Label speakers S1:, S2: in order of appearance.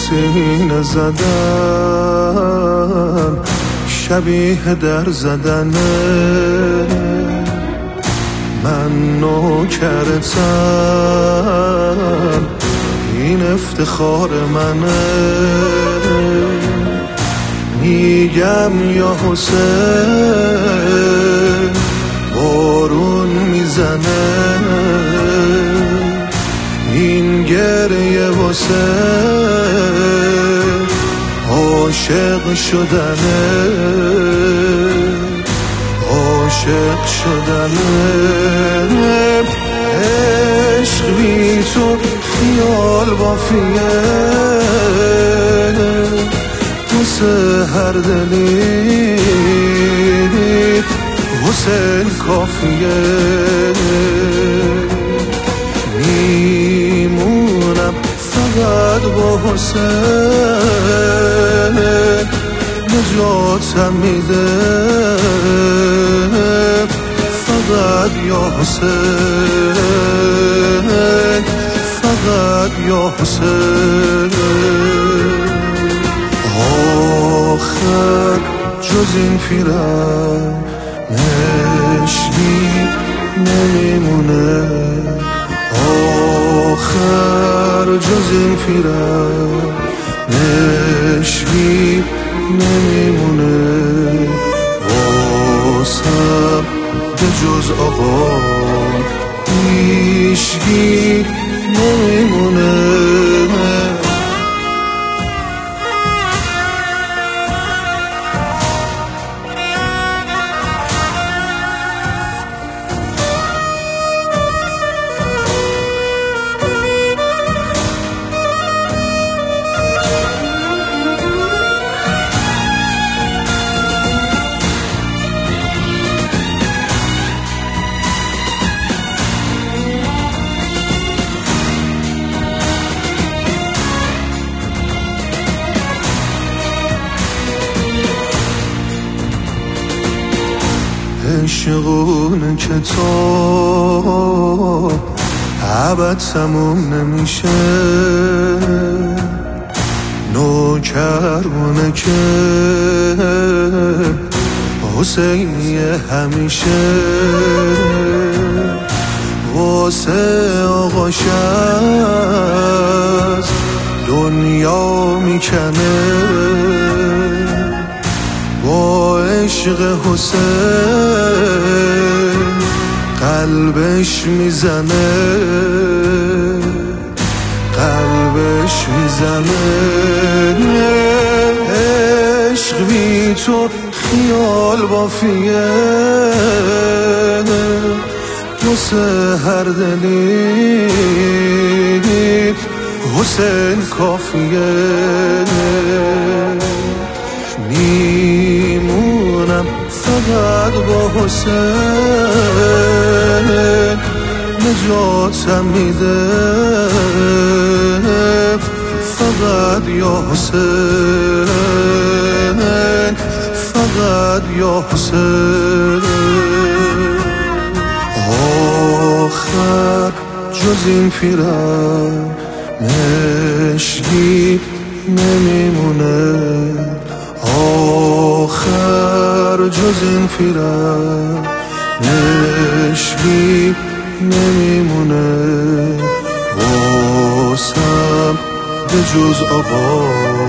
S1: سینه زدن شبیه در زدنه، من نوکرتم این افتخار منه. میگم یا حسین بارون میزنه، این گریه واسه عاشق شدنه، عاشق شدنه. عشق بی تو خیال بافیه، واسه هر دلی حسین کافیه. میمونم فقط با حسین، نجاتم میده فقط یا حسین، فقط یا حسین. آخر جز این پیرم مشکی نمیمونه، آخر جز این پیرم مشکی نمیمونه. واسم به جز آقا هیچکی نمیمونه. عشقون کتاب ابد تموم نمیشه، نوکرونه که حسینی همیشه. واسه آقاش از دنیا میکنه، با عشق حسین قلبش میزنه، قلبش میزنه. عشق بی تو خیال بافیه، واسه هر دلی حسین کافیه. میمونم فقط با حسین، نجاتم میده فقط یا حسین، فقط یا حسین. آخر جز این پیرم مشکی نمیمونه، آخر جز این پیرم مشکی نمیمونه. واسم به جز آقا